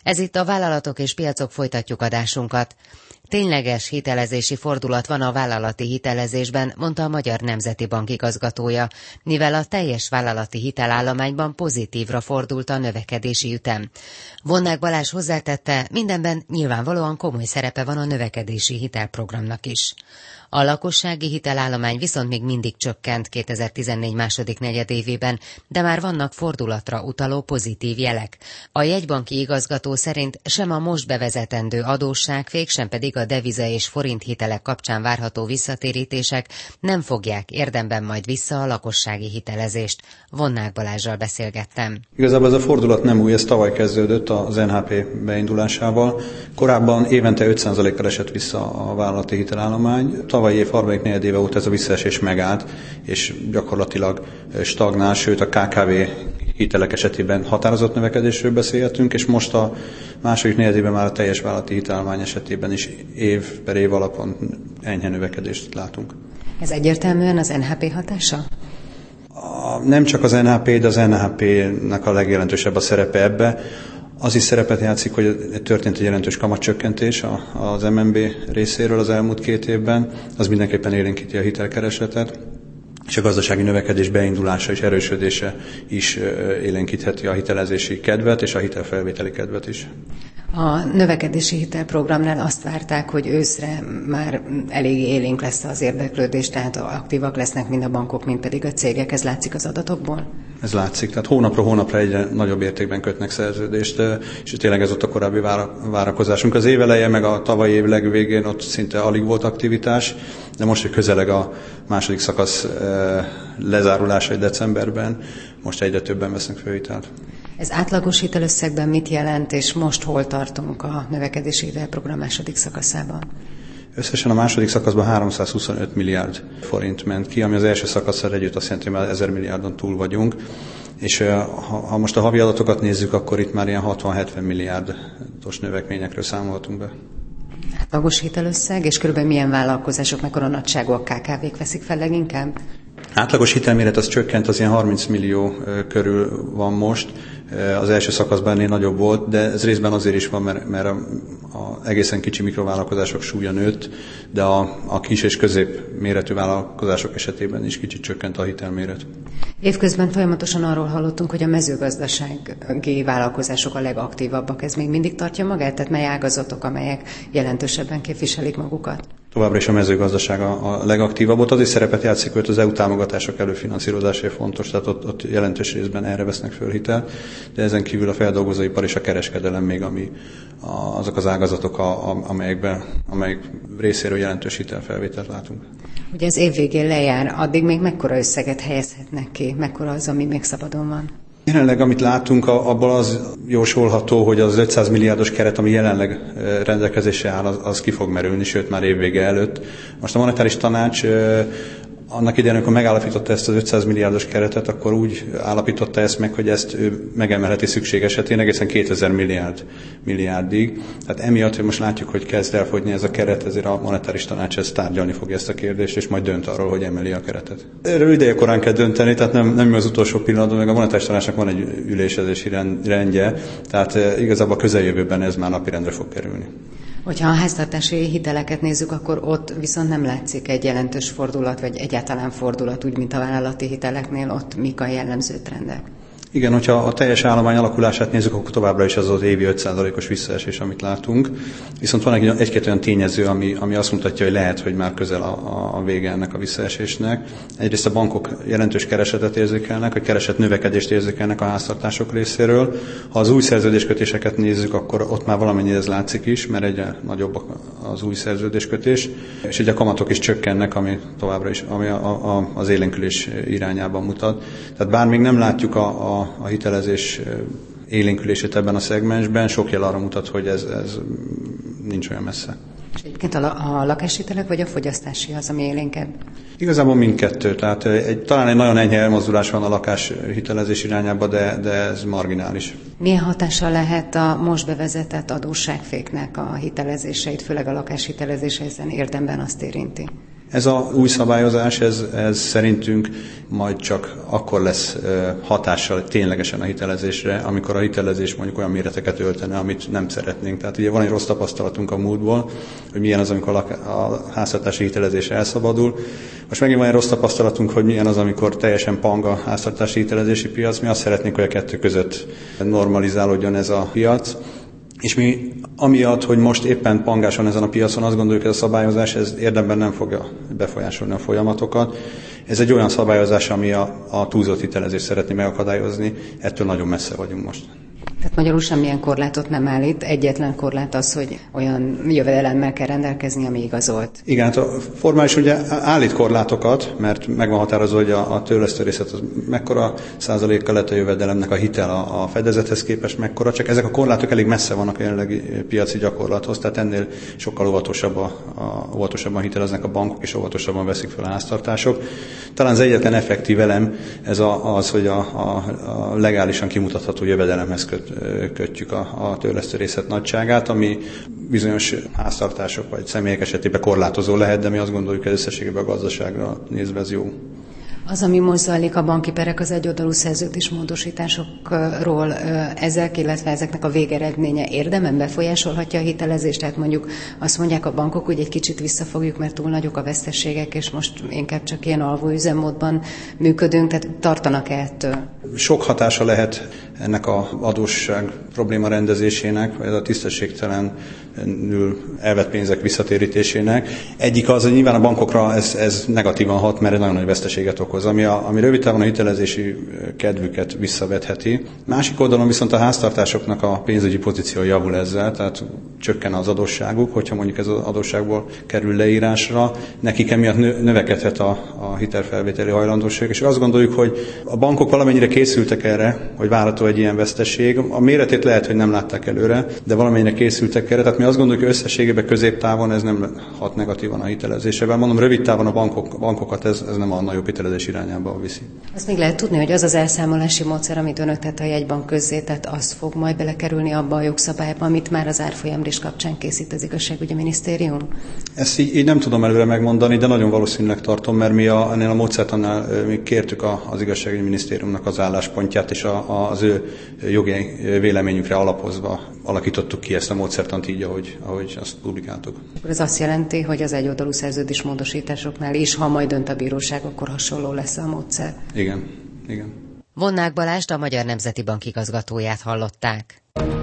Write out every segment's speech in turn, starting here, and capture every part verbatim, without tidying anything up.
Ez itt a Vállalatok és Piacok, folytatjuk adásunkat. Tényleges hitelezési fordulat van a vállalati hitelezésben, mondta a Magyar Nemzeti Bank igazgatója, mivel a teljes vállalati hitelállományban pozitívra fordult a növekedési ütem. Vonnák Balázs hozzátette, mindenben nyilvánvalóan komoly szerepe van a növekedési hitelprogramnak is. A lakossági hitelállomány viszont még mindig csökkent kétezer-tizennégy második negyedévében, de már vannak fordulatra utaló pozitív jelek. A jegybanki igazgató szerint sem a most bevezetendő adósságfék, sem pedig a deviza és forint hitelek kapcsán várható visszatérítések nem fogják érdemben majd vissza a lakossági hitelezést. Vonnák Balázsral beszélgettem. Igazából ez a fordulat nem új, ez tavaly kezdődött az en há pé beindulásával. Korábban évente öt százalékkal esett vissza a vállalati hitelállomány. Tavalyi év harmadik negyedéve óta ez a visszaesés megállt, és gyakorlatilag stagnál, sőt a ká ká vé hitelek esetében határozott növekedésről beszélhetünk, és most a második negyedében már a teljes vállalati hitelállomány esetében is év per év alapon enyhe növekedést látunk. Ez egyértelműen az en há pé hatása? A, nem csak az en há pé, de az en há pének a legjelentősebb a szerepe ebbe. Az is szerepet játszik, hogy történt egy jelentős kamatcsökkentés az em en bé részéről az elmúlt két évben. Az mindenképpen élénkíti a hitelkeresletet, és a gazdasági növekedés beindulása és erősödése is élénkítheti a hitelezési kedvet és a hitelfelvételi kedvet is. A növekedési hitelprogramnál azt várták, hogy őszre már elég élénk lesz az érdeklődés, tehát aktívak lesznek mind a bankok, mind pedig a cégek. Ez látszik az adatokból? Ez látszik, tehát hónapról hónapra egyre nagyobb értékben kötnek szerződést, és tényleg ez ott a korábbi várakozásunk. Az év eleje, meg a tavalyi év legvégén ott szinte alig volt aktivitás, de most, hogy közeleg a második szakasz lezárulása decemberben, most egyre többen vesznek fel hitelt. Ez átlagos hitelösszegben mit jelent, és most hol tartunk a növekedési hitelprogram második szakaszában? Összesen a második szakaszban háromszázhuszonöt milliárd forint ment ki, ami az első szakasszal együtt azt jelenti, hogy már ezer milliárdon túl vagyunk, és ha, ha most a havi adatokat nézzük, akkor itt már ilyen hatvan-hetven milliárdos növekményekről számolhatunk be. Átlagos hitelösszeg, és körülbelül milyen vállalkozások, mekkora nagyságúak ká ká vék veszik fel leginkább? Átlagos hitelméret az csökkent, az ilyen harminc millió körül van most. Az első szakaszban ennél nagyobb volt, de ez részben azért is van, mert, mert a, a egészen kicsi mikrovállalkozások súlya nőtt, de a, a kis és közép méretű vállalkozások esetében is kicsit csökkent a hitelméret. Évközben folyamatosan arról hallottunk, hogy a mezőgazdasági vállalkozások a legaktívabbak. Ez még mindig tartja magát? Tehát mely ágazatok, amelyek jelentősebben képviselik magukat? Továbbra is a mezőgazdaság a, a legaktívabb. Ott azért szerepet játszik, hogy az é u támogatások előfinanszírozása fontos, tehát ott, ott jelentős részben erre vesznek föl hitelt, de ezen kívül a feldolgozóipar és a kereskedelem még, ami a, azok az ágazatok, a, a, amelyekben, amelyek részéről jelentős hitelfelvételt látunk. Ugye az év végén lejár, addig még mekkora összeget helyezhetnek ki? Mekkora az, ami még szabadon van? Jelenleg, amit látunk, abból az jósolható, hogy az ötszáz milliárdos keret, ami jelenleg rendelkezésre áll, az, az ki fog merülni, sőt már évvége előtt. Most a monetáris tanács annak idején, amikor megállapította ezt az ötszáz milliárdos keretet, akkor úgy állapította ezt meg, hogy ezt ő megemelheti szükség esetén egészen kétezer milliárd, milliárdig. Tehát emiatt, hogy most látjuk, hogy kezd elfogyni ez a keret, ezért a monetáris tanács ezt tárgyalni fogja ezt a kérdést, és majd dönt arról, hogy emeli a keretet. Erről ideje korán kell dönteni, tehát nem, nem az utolsó pillanatban, meg a monetáris tanácsnak van egy ülésezési rendje, tehát igazából a közeljövőben ez már napirendre fog kerülni. Hogyha a háztartási hiteleket nézzük, akkor ott viszont nem látszik egy jelentős fordulat, vagy egyáltalán fordulat, úgy, mint a vállalati hiteleknél, ott mik a jellemző trendek. Igen, hogyha a teljes állomány alakulását nézzük, akkor továbbra is az az évi öt százalékos visszaesés, amit látunk. Viszont van egy, egy-két olyan tényező, ami, ami azt mutatja, hogy lehet, hogy már közel a, a vége ennek a visszaesésnek. Egyrészt a bankok jelentős keresetet érzékelnek, vagy keresett növekedést érzékelnek a háztartások részéről. Ha az új szerződéskötéseket nézzük, akkor ott már valamennyire ez látszik is, mert egyre nagyobb az új szerződéskötés. És ugye a kamatok is csökkennek, ami továbbra is ami a, a, az élénkülés irányában mutat. Tehát bár még nem látjuk a, a a hitelezés élénkülését ebben a szegmensben, sok jel arra mutat, hogy ez, ez nincs olyan messze. És egyébként a, a lakáshitelek vagy a fogyasztási az, ami élénkebb? Igazából mindkettő. Tehát egy, talán egy nagyon enyhe elmozdulás van a lakáshitelezés irányába, de, de ez marginális. Milyen hatással lehet a most bevezetett adósságféknek a hitelezéseit, főleg a lakáshitelezése, hiszen érdemben azt érinti? Ez a új szabályozás, ez, ez szerintünk majd csak akkor lesz hatással ténylegesen a hitelezésre, amikor a hitelezés mondjuk olyan méreteket öltene, amit nem szeretnénk. Tehát ugye van egy rossz tapasztalatunk a múltból, hogy milyen az, amikor a háztartási hitelezés elszabadul. Most megint van egy rossz tapasztalatunk, hogy milyen az, amikor teljesen pang a háztartási hitelezési piac. Mi azt szeretnénk, hogy a kettő között normalizálódjon ez a piac. És mi amiatt, hogy most éppen pangás van ezen a piacon, azt gondoljuk, hogy ez a szabályozás ez érdemben nem fogja befolyásolni a folyamatokat. Ez egy olyan szabályozás, ami a, a túlzott hitelezést szeretné megakadályozni, ettől nagyon messze vagyunk most. Tehát magyarul semmilyen korlátot nem állít, egyetlen korlát az, hogy olyan jövedelemmel kell rendelkezni, ami igazolt. Igen, hát a formális ugye állít korlátokat, mert meg van határozva, hogy a, a törlesztő részlet az mekkora százalékkal lett a jövedelemnek, a hitel a, a fedezethez képest mekkora, csak ezek a korlátok elég messze vannak a jelenlegi piaci gyakorlathoz, tehát ennél sokkal óvatosabb a, a, óvatosabban hiteleznek a bankok, és óvatosabban veszik fel a háztartások. Talán az egyetlen effektív elem ez a, az, hogy a, a, a legálisan kimutatható jövedelemhez köt, kötjük a, a törlesztő részlet nagyságát, ami bizonyos háztartások vagy személyek esetében korlátozó lehet, de mi azt gondoljuk, hogy összességében a gazdaságra nézve ez jó. Az, ami most zajlik a banki perek, az egyoldalú szerződés módosításokról, ezek, illetve ezeknek a végeredménye érdemen befolyásolhatja a hitelezést? Tehát mondjuk azt mondják a bankok, hogy egy kicsit visszafogjuk, mert túl nagyok a veszteségek, és most inkább csak ilyen alvó üzemmódban működünk, tehát tartanak-e ettől? Sok hatása lehet ennek az adósság probléma rendezésének, vagy a tisztességtelenül elvett pénzek visszatérítésének. Egyik az, hogy nyilván a bankokra ez, ez negatívan hat, mert egy nagyon nagy veszteséget okoz, ami, a, ami rövid távon a hitelezési kedvüket visszavetheti. Másik oldalon viszont a háztartásoknak a pénzügyi pozíció javul ezzel, tehát csökken az adósságuk, hogyha mondjuk ez az adósságból kerül leírásra, nekik emiatt növekedhet a, a hitelfelvételi hajlandóság, és azt gondoljuk, hogy a bankok valamennyire készültek erre, hogy várható egy ilyen veszteség. A méretét lehet, hogy nem látták előre, de valamennyire készültek erre, tehát mi azt gondoljuk, hogy összességében középtávon ez nem hat negatívan a hitelezésében. Mondom, rövid távon a bankok, bankokat ez, ez nem a nagyobb hitelezés irányába viszi. Azt még lehet tudni, hogy az az elszámolási módszer, amit önök tett a jegybank közzé, tehát az fog majd belekerülni abba a jogszabályba, amit már az árfolyamrés kapcsán készít az igazságügyi minisztérium? Ezt így, így nem tudom előre megmondani, de nagyon valószínűleg tartom, mert mi a, ennél a módszertannál mi kértük a, az igazságügyi minisztériumnak az álláspontját, és a, a, az ő jogi véleményükre alapozva alakítottuk ki ezt a módszertant így, ahogy, ahogy azt publikáltuk. Ez azt jelenti, hogy az egyoldalú szerződés módosításoknál is, ha majd dönt a bíróság, akkor hasonló lesz a módszer. Igen, igen. Vonnák Balást, a Magyar Nemzeti Bank igazgatóját hallották.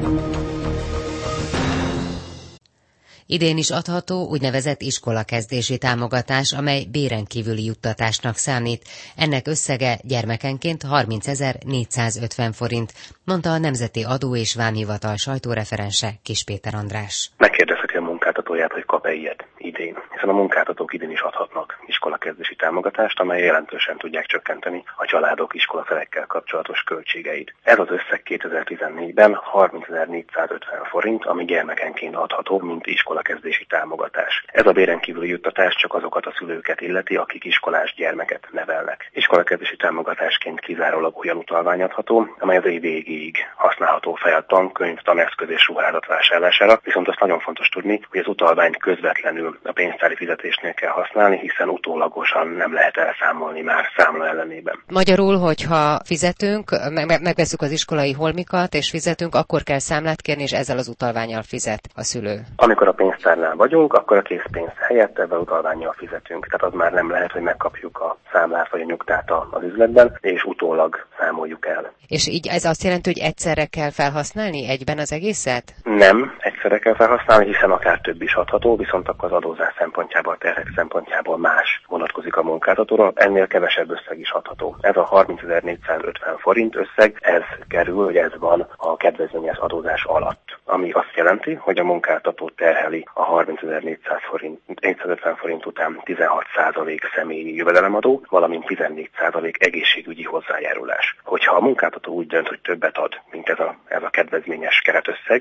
Idén is adható úgynevezett iskolakezdési támogatás, amely béren kívüli juttatásnak számít. Ennek összege gyermekenként harmincezer-négyszázötven forint, mondta a Nemzeti Adó és Vámhivatal sajtóreferense Kiss Péter András. Megkérdezheti a munkáltatóját, hogy kap-e ilyet idén, hiszen a munkáltatók idén is adhatnak iskolakezdési támogatást, amely jelentősen tudják csökkenteni a családok iskolafelekkel kapcsolatos költségeit. Ez az összeg kétezer-tizennégyben harmincezer-négyszázötven forint, ami gyermekenként adható, mint iskolakezdési támogatás. Ez a béren kívüli juttatás csak azokat a szülőket illeti, akik iskolás gyermeket nevelnek. Iskolakezdési támogatásként kizárólag olyan utalvány adható, amely az év végéig használható fel a tankönyv, taneszköz és ruházat vásárlására, viszont azt nagyon fontos tudni, hogy az utalványt közvetlenül a pénztári fizetésnél kell használni, hiszen utólagosan nem lehet elszámolni már számla ellenében. Magyarul, hogyha fizetünk, meg, megveszünk az iskolai holmikat és fizetünk, akkor kell számlát kérni, és ezzel az utalvánnyal fizet a szülő. Amikor a pénztárnál vagyunk, akkor a készpénz helyett ebben utalvánnyal fizetünk. Tehát az már nem lehet, hogy megkapjuk a számlát vagy a nyugtát az üzletben, és utólag számoljuk el. És így ez azt jelenti, hogy egyszerre kell felhasználni egyben az egészet? Nem, egyszerre kell felhasználni, hiszen akár több is adható, viszont akkor az adózás szempontjából, terhek szempontjából más vonatkozik a munkáltatóra, ennél kevesebb összeg is adható. Ez a harmincezer-négyszázötven forint összeg, ez kerül, hogy ez van a kedvezményes adózás alatt. Ami azt jelenti, hogy a munkáltató terheli a harmincezer-négyszázötven forint után tizenhat százalék személyi jövedelemadó, valamint tizennégy százalék egészségügyi hozzájárulás. Hogyha a munkáltató úgy dönt, hogy többet ad, mint ez a, ez a kedvezményes keretösszeg, akkor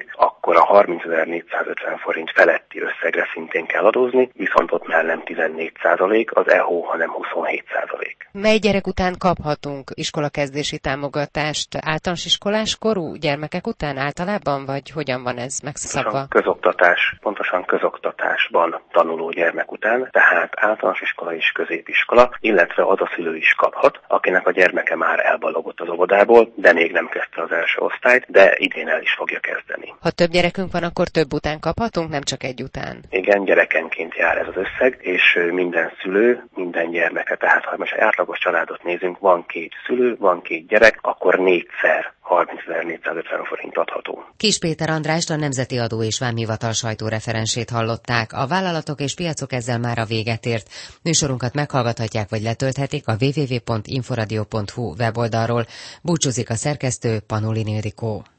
akkor a harmincezer-négyszázötven forint feletti összegre szintén kell adózni, viszont ott már nem tizennégy százalék, az e há o, hanem huszonhét százalék. Mely gyerek után kaphatunk iskolakezdési támogatást? Általános iskolás korú gyermekek után általában, vagy hogyan van ez megszabva? Pontosan közoktatás, pontosan közoktatásban tanuló gyermek után, tehát általános iskola és középiskola, illetve az a szülő is kaphat, akinek a gyermeke már elballagott az óvodából, de még nem kezdte az első osztályt, de idén el is fogja kezdeni. Ha több gyerekünk van, akkor több után kaphatunk, nem csak egy után? Igen, gyerekenként jár ez az összeg, és minden szülő, minden gyermeke, tehát ha most egy átlagos családot nézünk, van két szülő, van két gyerek, akkor négyszer harmincezer-négyszázötven forint adható. Kis Péter Andrást, a Nemzeti Adó és Vámhivatal sajtóreferensét hallották. A vállalatok és piacok ezzel már a véget ért. Műsorunkat meghallgathatják vagy letölthetik a double-u double-u double-u pont inforadio pont hu weboldalról. Búcsúzik a szerkesztő, Panulin Ildikó.